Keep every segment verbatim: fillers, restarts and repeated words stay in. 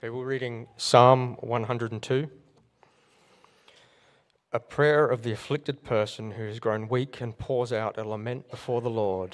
Okay, we're reading Psalm one hundred two, a prayer of the afflicted person who has grown weak and pours out a lament before the Lord.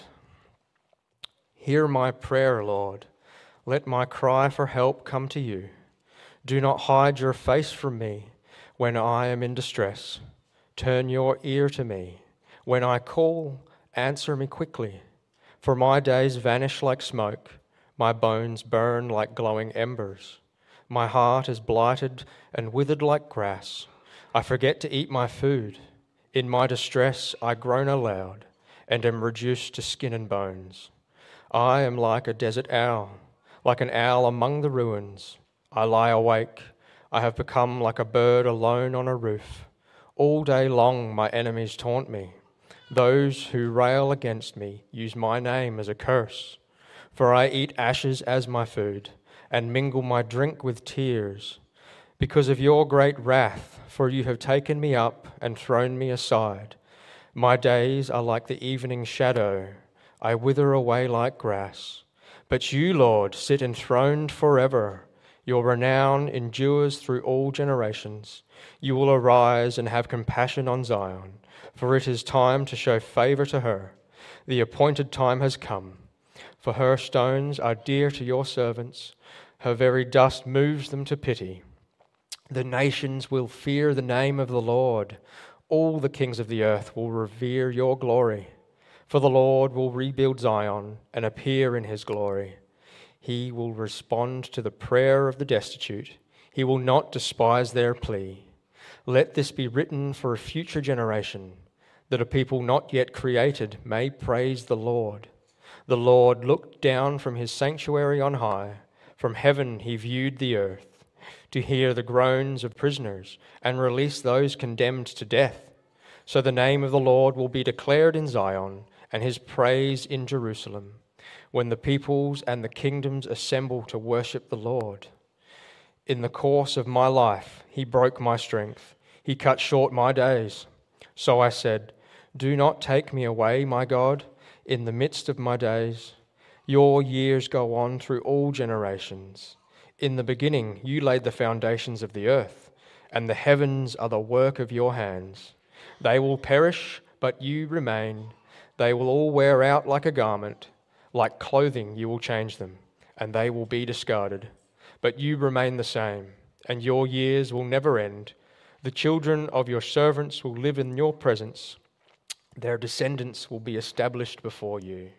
Hear my prayer, Lord. Let my cry for help come to you. Do not hide your face from me when I am in distress. Turn your ear to me. When I call, answer me quickly. For my days vanish like smoke. My bones burn like glowing embers. My heart is blighted and withered like grass. I forget to eat my food. In my distress I groan aloud and am reduced to skin and bones. I am like a desert owl, like an owl among the ruins. I lie awake. I have become like a bird alone on a roof. All day long my enemies taunt me. Those who rail against me use my name as a curse. For I eat ashes as my food, and mingle my drink with tears. Because of your great wrath, for you have taken me up and thrown me aside. My days are like the evening shadow. I wither away like grass. But you, Lord, sit enthroned forever. Your renown endures through all generations. You will arise and have compassion on Zion, for it is time to show favor to her. The appointed time has come. For her stones are dear to your servants. Her very dust moves them to pity. The nations will fear the name of the Lord. All the kings of the earth will revere your glory. For the Lord will rebuild Zion and appear in his glory. He will respond to the prayer of the destitute. He will not despise their plea. Let this be written for a future generation, that a people not yet created may praise the Lord. The Lord looked down from his sanctuary on high. From heaven he viewed the earth, to hear the groans of prisoners and release those condemned to death. So the name of the Lord will be declared in Zion, and his praise in Jerusalem, when the peoples and the kingdoms assemble to worship the Lord. In the course of my life he broke my strength. He cut short my days. So I said, do not take me away, my God, in the midst of my days. Your years go on through all generations. In the beginning you laid the foundations of the earth, and the heavens are the work of your hands. They will perish, but you remain. They will all wear out like a garment. Like clothing you will change them, and they will be discarded. But you remain the same, and your years will never end. The children of your servants will live in your presence. Their descendants will be established before you.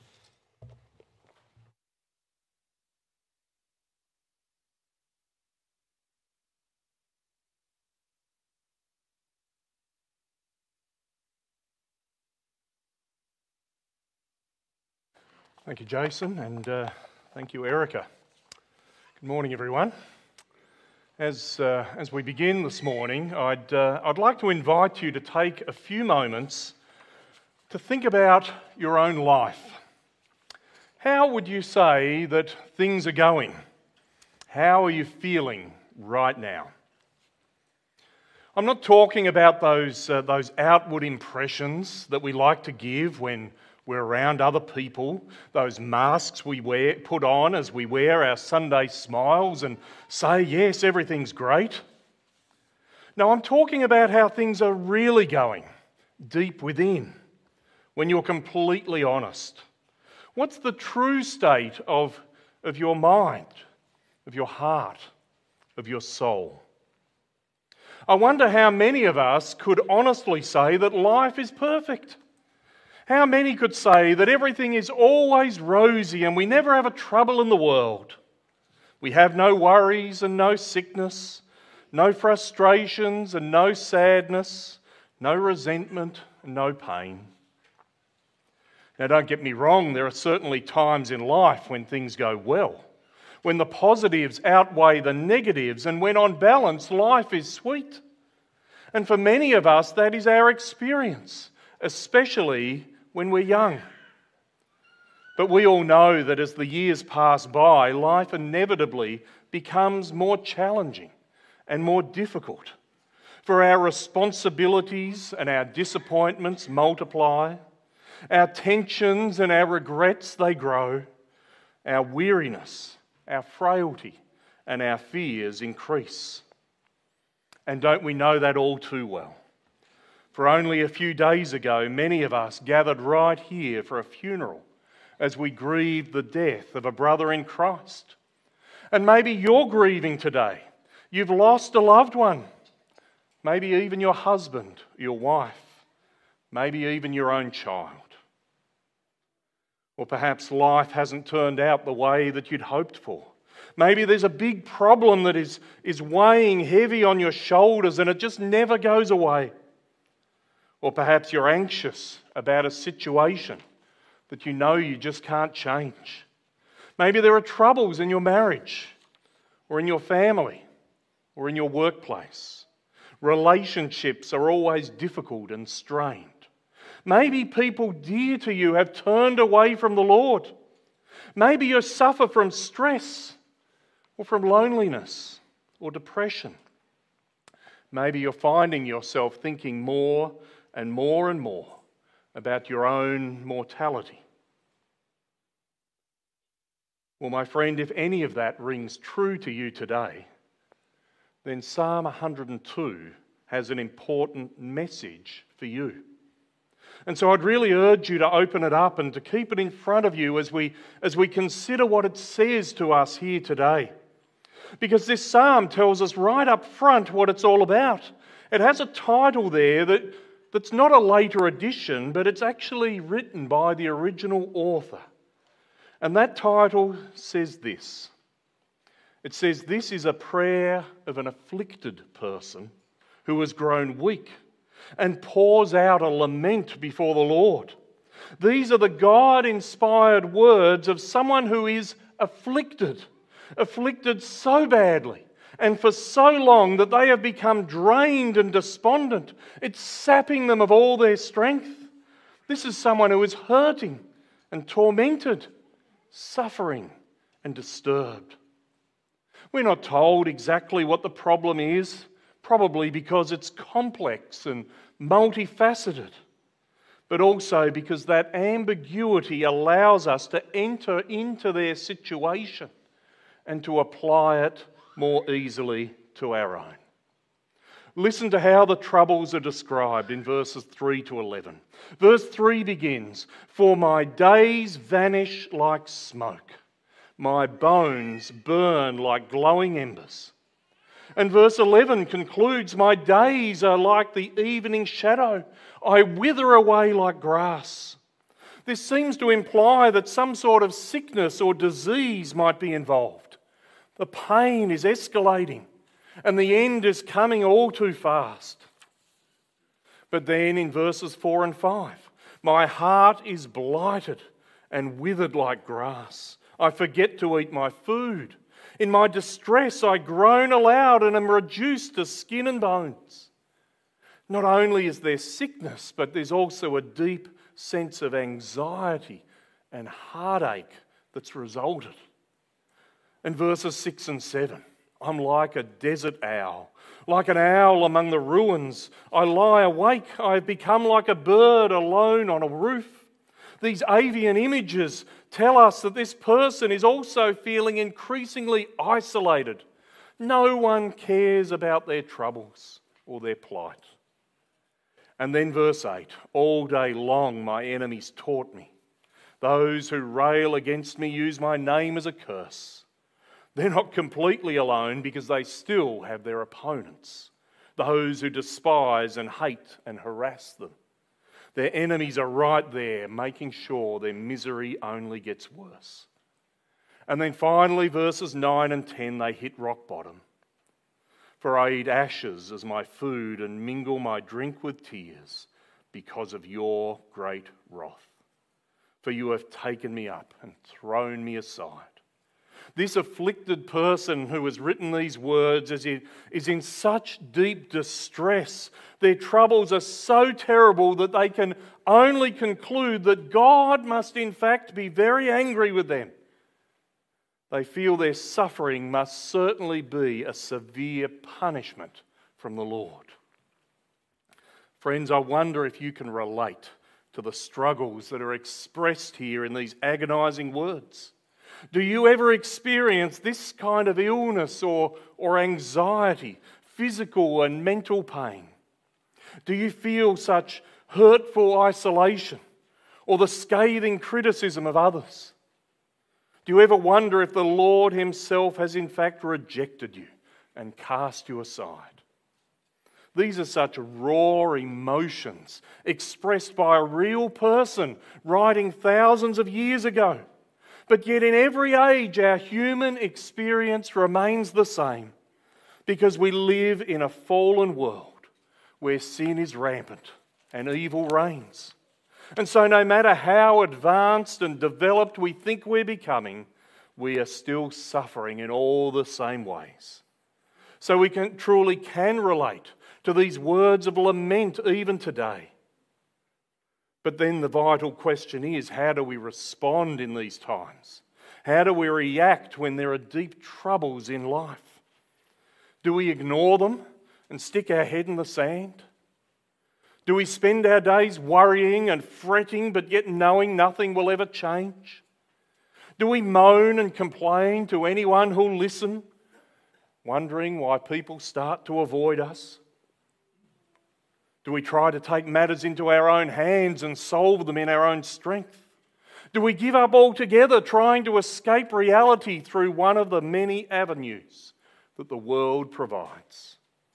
Thank you, Jason, and uh, thank you, Erica. Good morning, everyone. As uh, as we begin this morning, I'd uh, I'd like to invite you to take a few moments to think about your own life. How would you say that things are going? How are you feeling right now? I'm not talking about those uh, those outward impressions that we like to give when we're around other people, those masks we wear, put on as we wear our Sunday smiles and say, yes, everything's great. No, I'm talking about how things are really going, deep within, when you're completely honest. What's the true state of, of your mind, of your heart, of your soul? I wonder how many of us could honestly say that life is perfect. How many could say that everything is always rosy and we never have a trouble in the world? We have no worries and no sickness, no frustrations and no sadness, no resentment and no pain. Now, don't get me wrong, there are certainly times in life when things go well, when the positives outweigh the negatives, and when on balance life is sweet. And for many of us, that is our experience, especially when we're young. But we all know that as the years pass by, life inevitably becomes more challenging and more difficult. For our responsibilities and our disappointments multiply, our tensions and our regrets, they grow, our weariness, our frailty, and our fears increase. And don't we know that all too well? For only a few days ago, many of us gathered right here for a funeral as we grieved the death of a brother in Christ. And maybe you're grieving today. You've lost a loved one. Maybe even your husband, your wife, maybe even your own child. Or perhaps life hasn't turned out the way that you'd hoped for. Maybe there's a big problem that is, is weighing heavy on your shoulders and it just never goes away. Or perhaps you're anxious about a situation that you know you just can't change. Maybe there are troubles in your marriage or in your family or in your workplace. Relationships are always difficult and strained. Maybe people dear to you have turned away from the Lord. Maybe you suffer from stress or from loneliness or depression. Maybe you're finding yourself thinking more and more and more about your own mortality. Well, my friend, if any of that rings true to you today, then Psalm one hundred two has an important message for you. And so I'd really urge you to open it up and to keep it in front of you as we, as we consider what it says to us here today. Because this psalm tells us right up front what it's all about. It has a title there that, that's not a later addition, but it's actually written by the original author. And that title says this. It says, "This is a prayer of an afflicted person who has grown weak and pours out a lament before the Lord." These are the God-inspired words of someone who is afflicted, afflicted so badly and for so long that they have become drained and despondent. It's sapping them of all their strength. This is someone who is hurting and tormented, suffering and disturbed. We're not told exactly what the problem is, probably because it's complex and multifaceted, but also because that ambiguity allows us to enter into their situation and to apply it more easily to our own. Listen to how the troubles are described in verses three to eleven. Verse three begins, "For my days vanish like smoke. My bones burn like glowing embers." And verse eleven concludes, "My days are like the evening shadow. I wither away like grass." This seems to imply that some sort of sickness or disease might be involved. The pain is escalating and the end is coming all too fast. But then in verses four and five, "My heart is blighted and withered like grass. I forget to eat my food. In my distress I groan aloud and am reduced to skin and bones." Not only is there sickness, but there's also a deep sense of anxiety and heartache that's resulted. In verses six and seven, "I'm like a desert owl, like an owl among the ruins. I lie awake, I have become like a bird alone on a roof." These avian images tell us that this person is also feeling increasingly isolated. No one cares about their troubles or their plight. And then verse eight, "All day long my enemies taunt me. Those who rail against me use my name as a curse." They're not completely alone because they still have their opponents, those who despise and hate and harass them. Their enemies are right there, making sure their misery only gets worse. And then finally, verses nine and ten, they hit rock bottom. "For I eat ashes as my food and mingle my drink with tears because of your great wrath. For you have taken me up and thrown me aside." This afflicted person who has written these words is in, is in such deep distress. Their troubles are so terrible that they can only conclude that God must in fact be very angry with them. They feel their suffering must certainly be a severe punishment from the Lord. Friends, I wonder if you can relate to the struggles that are expressed here in these agonizing words. Do you ever experience this kind of illness or, or anxiety, physical and mental pain? Do you feel such hurtful isolation or the scathing criticism of others? Do you ever wonder if the Lord himself has in fact rejected you and cast you aside? These are such raw emotions expressed by a real person writing thousands of years ago. But yet in every age our human experience remains the same because we live in a fallen world where sin is rampant and evil reigns. And so no matter how advanced and developed we think we're becoming, we are still suffering in all the same ways. So we can, truly can relate to these words of lament even today. But then the vital question is, how do we respond in these times? How do we react when there are deep troubles in life? Do we ignore them and stick our head in the sand? Do we spend our days worrying and fretting but yet knowing nothing will ever change? Do we moan and complain to anyone who'll listen, wondering why people start to avoid us? Do we try to take matters into our own hands and solve them in our own strength? Do we give up altogether trying to escape reality through one of the many avenues that the world provides?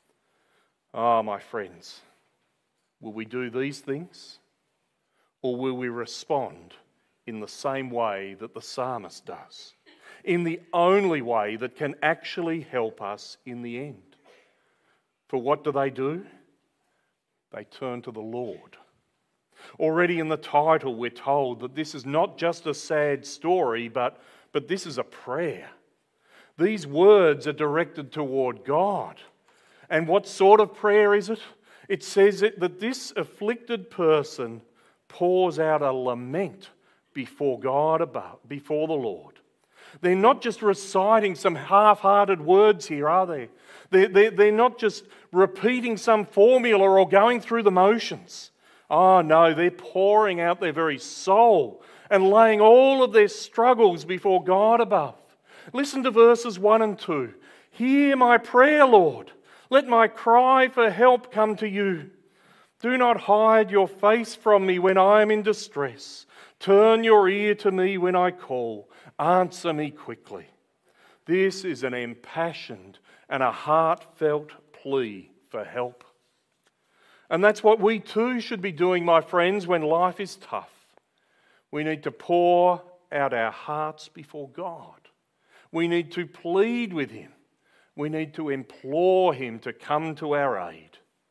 Ah, my friends, will we do these things, or will we respond in the same way that the psalmist does, in the only way that can actually help us in the end? For what do they do? They turn to the Lord. Already in the title we're told that this is not just a sad story, but, but this is a prayer. These words are directed toward God. And what sort of prayer is it? It says it, that this afflicted person pours out a lament before God above, before the Lord. They're not just reciting some half-hearted words here, are they? They're, they're, they're not just repeating some formula or going through the motions. Oh no, they're pouring out their very soul and laying all of their struggles before God above. Listen to verses one and two. Hear my prayer, Lord. Let my cry for help come to you. Do not hide your face from me when I am in distress. Turn your ear to me when I call. Answer me quickly. This is an impassioned and a heartfelt plea for help. And that's what we too should be doing, my friends, when life is tough. We need to pour out our hearts before God. We need to plead with Him. We need to implore Him to come to our aid.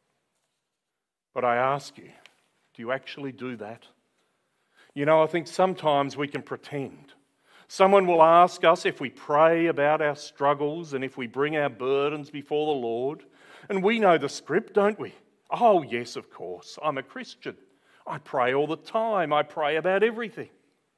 But I ask you, do you actually do that? You know, I think sometimes we can pretend. Someone will ask us if we pray about our struggles and if we bring our burdens before the Lord. And we know the script, don't we? Oh, yes, of course. I'm a Christian. I pray all the time. I pray about everything.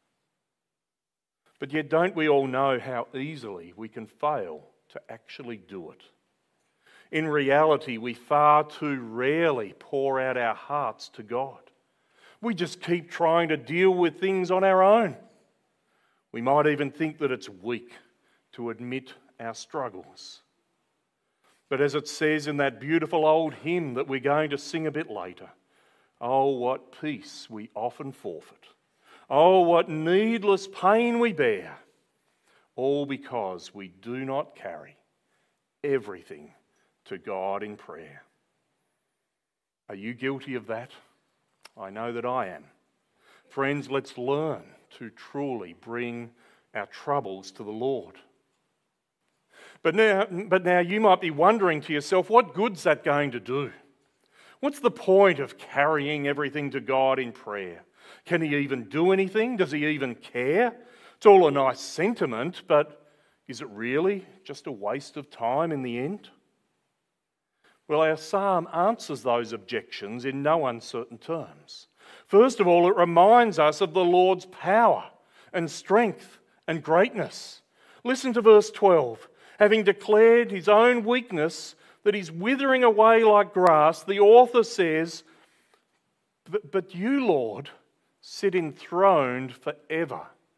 But yet, don't we all know how easily we can fail to actually do it? In reality, we far too rarely pour out our hearts to God. We just keep trying to deal with things on our own. We might even think that it's weak to admit our struggles. But as it says in that beautiful old hymn that we're going to sing a bit later, oh, what peace we often forfeit. Oh, what needless pain we bear. All because we do not carry everything to God in prayer. Are you guilty of that? I know that I am. Friends, let's learn to truly bring our troubles to the Lord. But now, but now you might be wondering to yourself, what good's that going to do? What's the point of carrying everything to God in prayer? Can He even do anything? Does He even care? It's all a nice sentiment, but is it really just a waste of time in the end? Well, our psalm answers those objections in no uncertain terms. First of all, it reminds us of the Lord's power and strength and greatness. Listen to verse twelve. Having declared His own weakness, that He's withering away like grass, the author says, But, but you, Lord, sit enthroned forever.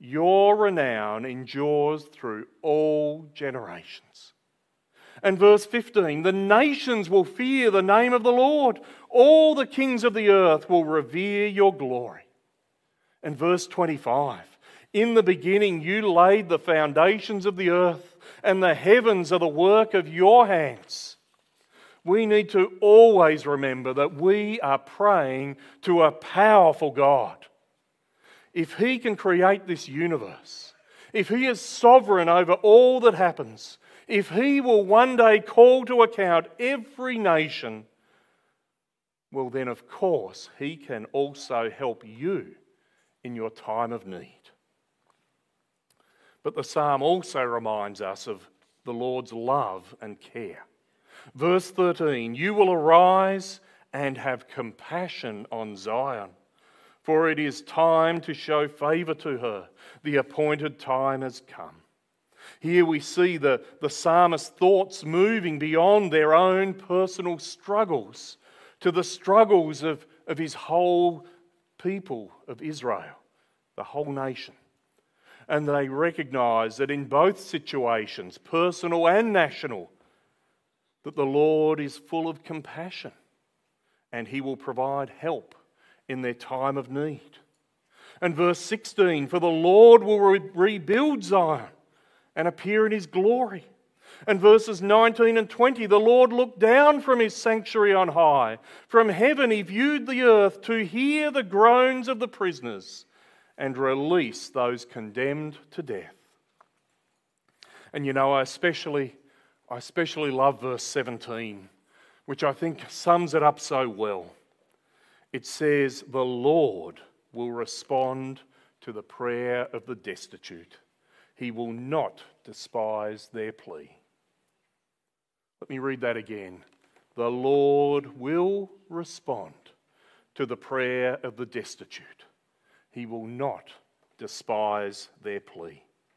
Your renown endures through all generations. And verse fifteen, the nations will fear the name of the Lord. All the kings of the earth will revere your glory. And verse twenty-five, in the beginning you laid the foundations of the earth, and the heavens are the work of your hands. We need to always remember that we are praying to a powerful God. If He can create this universe, if He is sovereign over all that happens, if He will one day call to account every nation, well then of course He can also help you in your time of need. But the psalm also reminds us of the Lord's love and care. Verse thirteen, you will arise and have compassion on Zion, for it is time to show favour to her. The appointed time has come. Here we see the, the psalmist's thoughts moving beyond their own personal struggles to the struggles of, of his whole people of Israel, the whole nation. And they recognise that in both situations, personal and national, that the Lord is full of compassion and He will provide help in their time of need. And verse sixteen, for the Lord will re- rebuild Zion and appear in His glory. And verses nineteen and twenty, the Lord looked down from His sanctuary on high. From heaven He viewed the earth to hear the groans of the prisoners and release those condemned to death. And you know, I especially, I especially love verse seventeen, which I think sums it up so well. It says, the Lord will respond to the prayer of the destitute. He will not despise their plea. Let me read that again. The Lord will respond to the prayer of the destitute. He will not despise their plea.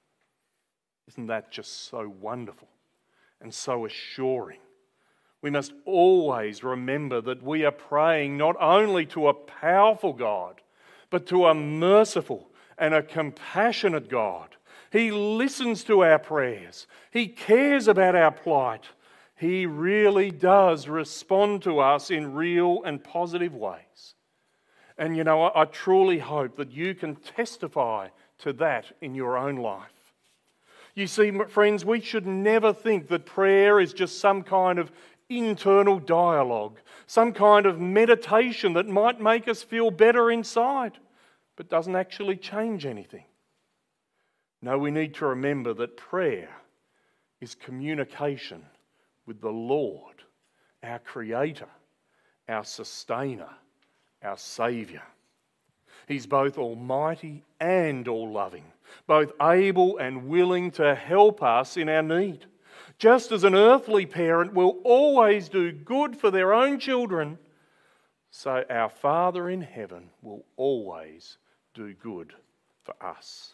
Isn't that just so wonderful and so assuring? We must always remember that we are praying not only to a powerful God, but to a merciful and a compassionate God. He listens to our prayers. He cares about our plight. He really does respond to us in real and positive ways. And you know, I, I truly hope that you can testify to that in your own life. You see, friends, we should never think that prayer is just some kind of internal dialogue, some kind of meditation that might make us feel better inside, but doesn't actually change anything. No, we need to remember that prayer is communication with the Lord, our Creator, our Sustainer, our Saviour. He's both almighty and all-loving, both able and willing to help us in our need. Just as an earthly parent will always do good for their own children, so our Father in heaven will always do good for us.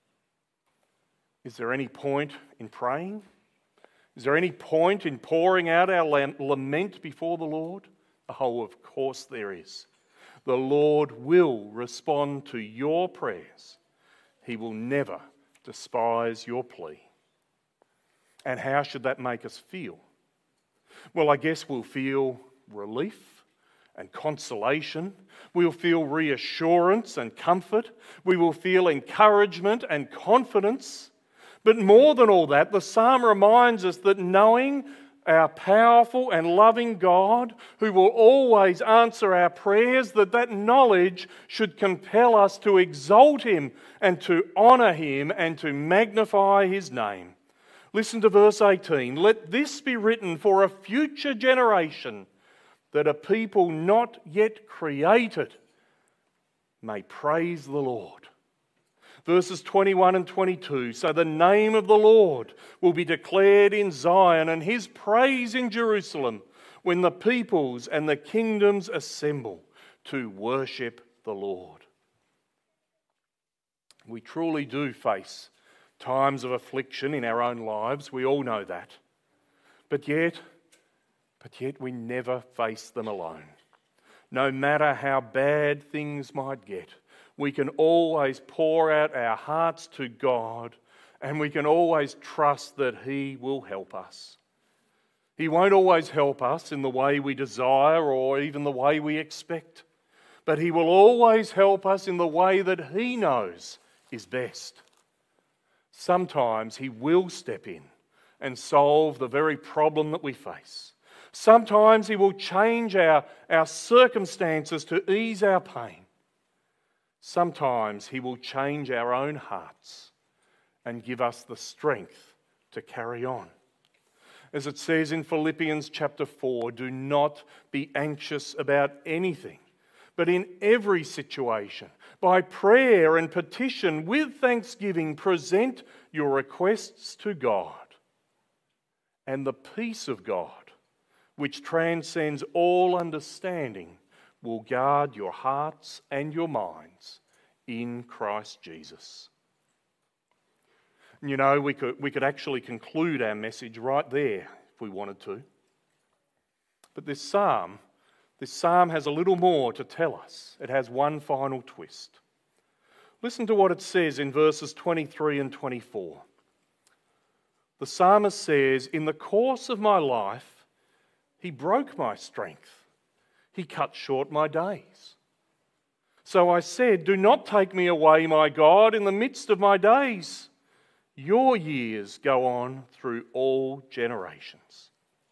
Is there any point in praying? Is there any point in pouring out our lament before the Lord? Oh, of course there is. The Lord will respond to your prayers. He will never despise your plea. And how should that make us feel? Well, I guess we'll feel relief and consolation. We'll feel reassurance and comfort. We will feel encouragement and confidence. But more than all that, the psalm reminds us that knowing our powerful and loving God, who will always answer our prayers, that that knowledge should compel us to exalt Him and to honour Him and to magnify His name. Listen to verse eighteen. Let this be written for a future generation, that a people not yet created may praise the Lord. Verses twenty-one and twenty-two. So the name of the Lord will be declared in Zion, and His praise in Jerusalem, when the peoples and the kingdoms assemble to worship the Lord. We truly do face times of affliction in our own lives. We all know that. But yet, but yet we never face them alone. No matter how bad things might get, we can always pour out our hearts to God, and we can always trust that He will help us. He won't always help us in the way we desire or even the way we expect, but He will always help us in the way that He knows is best. Sometimes He will step in and solve the very problem that we face. Sometimes He will change our, our circumstances to ease our pain. Sometimes He will change our own hearts and give us the strength to carry on. As it says in Philippians chapter four, do not be anxious about anything, but in every situation, by prayer and petition, with thanksgiving, present your requests to God. And the peace of God, which transcends all understanding, will guard your hearts and your minds in Christ Jesus. You know, we could, we could actually conclude our message right there if we wanted to. But this psalm, this psalm has a little more to tell us. It has one final twist. Listen to what it says in verses twenty-three and twenty-four. The psalmist says, in the course of my life, He broke my strength. He cut short my days. So I said, do not take me away, my God, in the midst of my days. Your years go on through all generations.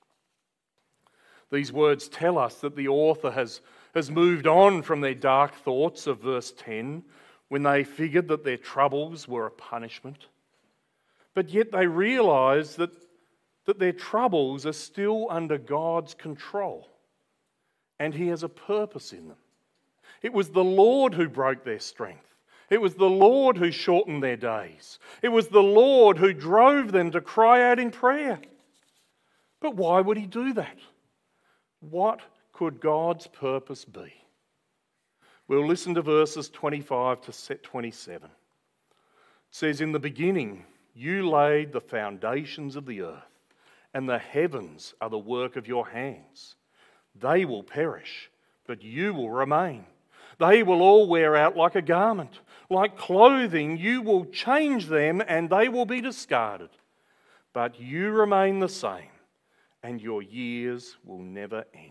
These words tell us that the author has, has moved on from their dark thoughts of verse ten, when they figured that their troubles were a punishment. But yet they realise that, that their troubles are still under God's control, and He has a purpose in them. It was the Lord who broke their strength. It was the Lord who shortened their days. It was the Lord who drove them to cry out in prayer. But why would He do that? What could God's purpose be? We'll listen to verses twenty-five to twenty-seven. It says, in the beginning, you laid the foundations of the earth, and the heavens are the work of your hands. They will perish, but you will remain. They will all wear out like a garment. Like clothing, you will change them and they will be discarded. But you remain the same, and your years will never end.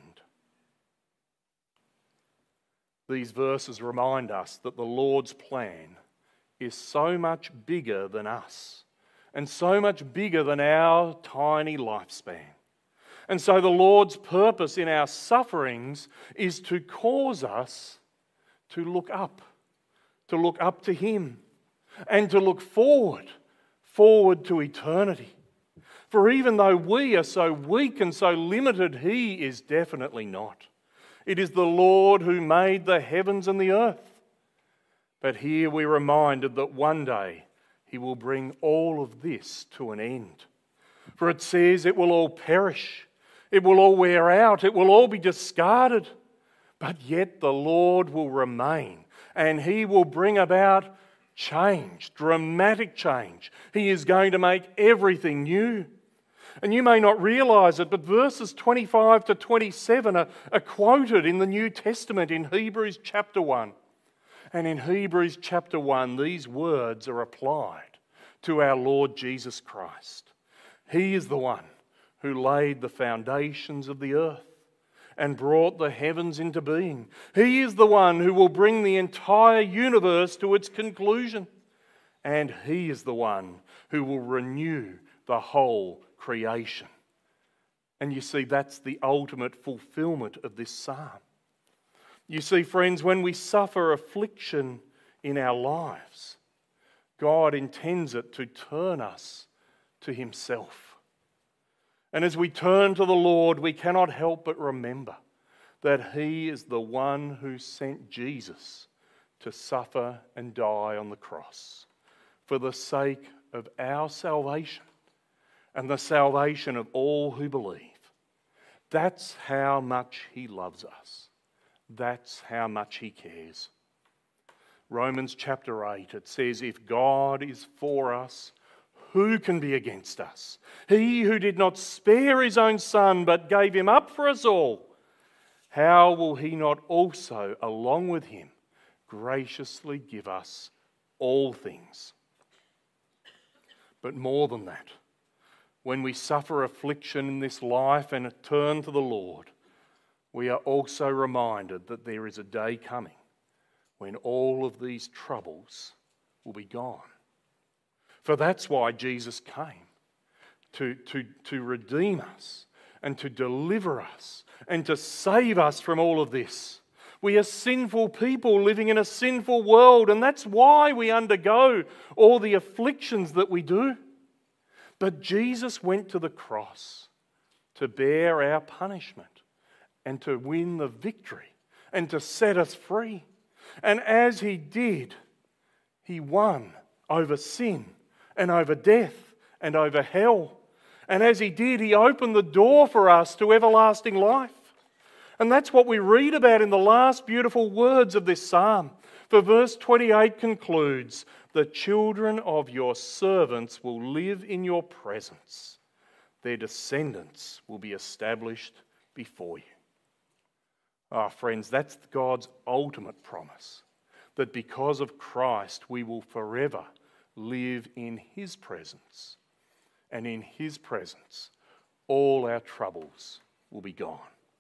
These verses remind us that the Lord's plan is so much bigger than us and so much bigger than our tiny lifespan. And so the Lord's purpose in our sufferings is to cause us to look up, to look up to Him, and to look forward, forward to eternity. For even though we are so weak and so limited, He is definitely not. It is the Lord who made the heavens and the earth. But here we're reminded that one day He will bring all of this to an end. For it says it will all perish, it will all wear out, it will all be discarded. But yet the Lord will remain, and He will bring about change, dramatic change. He is going to make everything new. And you may not realise it, but verses twenty-five to twenty-seven are, are quoted in the New Testament in Hebrews chapter one. And in Hebrews chapter one, these words are applied to our Lord Jesus Christ. He is the one who laid the foundations of the earth and brought the heavens into being. He is the one who will bring the entire universe to its conclusion. And He is the one who will renew the whole creation. And you see, that's the ultimate fulfillment of this psalm. You see, friends, when we suffer affliction in our lives, God intends it to turn us to Himself. And as we turn to the Lord, we cannot help but remember that He is the one who sent Jesus to suffer and die on the cross for the sake of our salvation and the salvation of all who believe. That's how much He loves us. That's how much He cares. Romans chapter eight, it says, if God is for us, who can be against us? He who did not spare His own Son, but gave Him up for us all, how will He not also, along with Him, graciously give us all things. But more than that, when we suffer affliction in this life and turn to the Lord, we are also reminded that there is a day coming when all of these troubles will be gone. For that's why Jesus came, to, to, to redeem us and to deliver us and to save us from all of this. We are sinful people living in a sinful world, and that's why we undergo all the afflictions that we do. But Jesus went to the cross to bear our punishment and to win the victory and to set us free. And as he did, he won over sin and over death and over hell. And as he did, he opened the door for us to everlasting life. And that's what we read about in the last beautiful words of this psalm. For verse twenty-eight concludes, "The children of your servants will live in your presence. Their descendants will be established before you." Ah, friends, that's God's ultimate promise, that because of Christ we will forever live in his presence. And in his presence, all our troubles will be gone.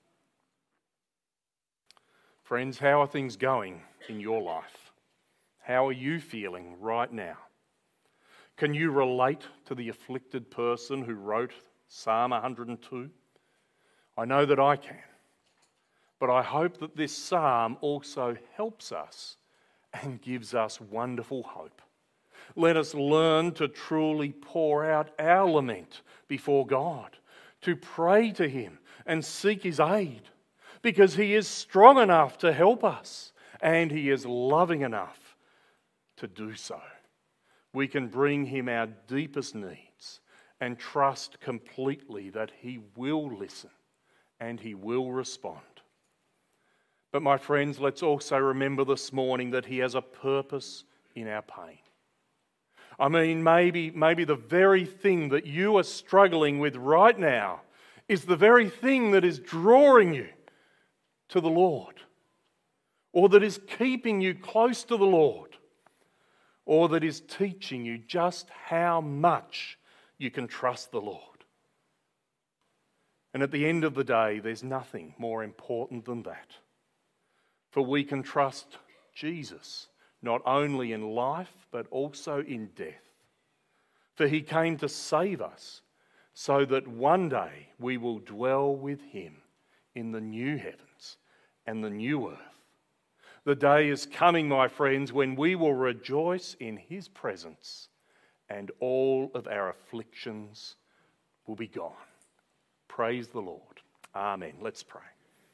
Friends, how are things going in your life? How are you feeling right now? Can you relate to the afflicted person who wrote Psalm one hundred two? I know that I can. But I hope that this psalm also helps us and gives us wonderful hope. Let us learn to truly pour out our lament before God, to pray to him and seek his aid, because he is strong enough to help us and he is loving enough to do so. We can bring him our deepest needs and trust completely that he will listen and he will respond. But my friends, let's also remember this morning that he has a purpose in our pain. I mean, maybe, maybe the very thing that you are struggling with right now is the very thing that is drawing you to the Lord, or that is keeping you close to the Lord, or that is teaching you just how much you can trust the Lord. And at the end of the day, there's nothing more important than that. For we can trust Jesus, not only in life, but also in death. For he came to save us, so that one day we will dwell with him in the new heavens and the new earth. The day is coming, my friends, when we will rejoice in his presence and all of our afflictions will be gone. Praise the Lord. Amen. Let's pray.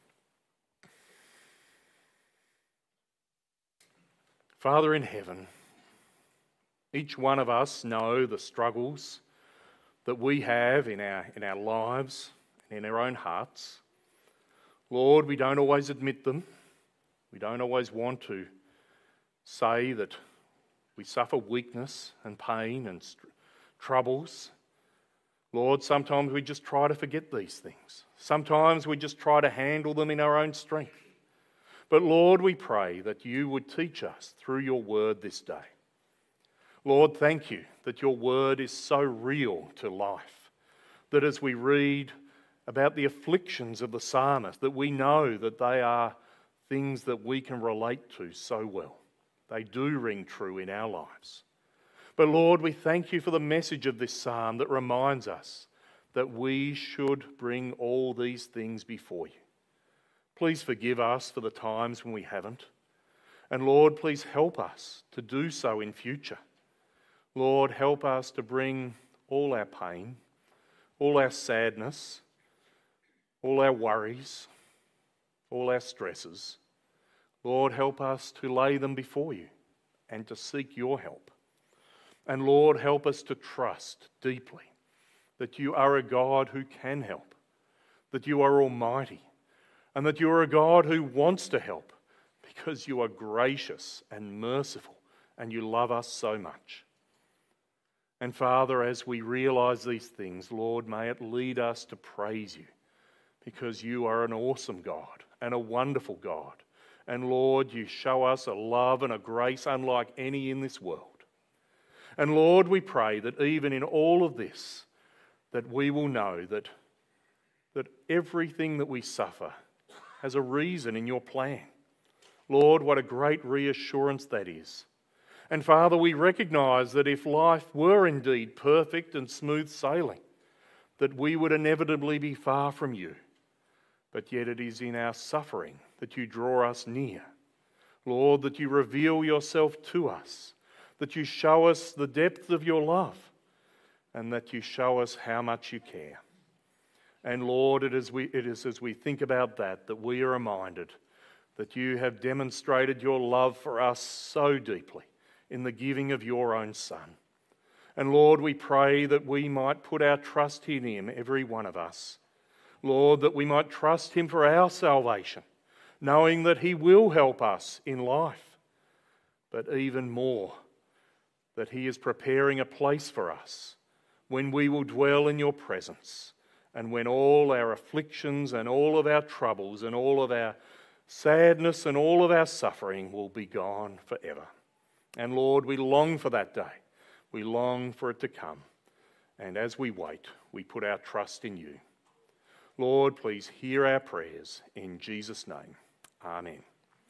Father in heaven, each one of us know the struggles that we have in our, in our lives and in our own hearts. Lord, we don't always admit them. We don't always want to say that we suffer weakness and pain and st- troubles. Lord, sometimes we just try to forget these things. Sometimes we just try to handle them in our own strength. But Lord, we pray that you would teach us through your word this day. Lord, thank you that your word is so real to life, that as we read about the afflictions of the psalmist, that we know that they are things that we can relate to so well. They do ring true in our lives. But Lord, we thank you for the message of this psalm that reminds us that we should bring all these things before you. Please forgive us for the times when we haven't. And Lord, please help us to do so in future. Lord, help us to bring all our pain, all our sadness, all our worries, all our stresses. Lord, help us to lay them before you and to seek your help. And Lord, help us to trust deeply that you are a God who can help, that you are almighty, and that you are a God who wants to help because you are gracious and merciful and you love us so much. And Father, as we realise these things, Lord, may it lead us to praise you because you are an awesome God and a wonderful God And Lord, you show us a love and a grace unlike any in this world. And Lord, we pray that even in all of this, that we will know that, that everything that we suffer has a reason in your plan. Lord, what a great reassurance that is. And Father, we recognise that if life were indeed perfect and smooth sailing, that we would inevitably be far from you. But yet it is in our suffering that you draw us near. Lord, that you reveal yourself to us, that you show us the depth of your love, and that you show us how much you care. And Lord, it is, we, it is as we think about that that we are reminded that you have demonstrated your love for us so deeply in the giving of your own Son. And Lord, we pray that we might put our trust in him, every one of us. Lord, that we might trust him for our salvation, knowing that he will help us in life, but even more, that he is preparing a place for us when we will dwell in your presence, and when all our afflictions and all of our troubles and all of our sadness and all of our suffering will be gone forever. And Lord, we long for that day. We long for it to come. And as we wait, we put our trust in you. Lord, please hear our prayers in Jesus' name. Amen.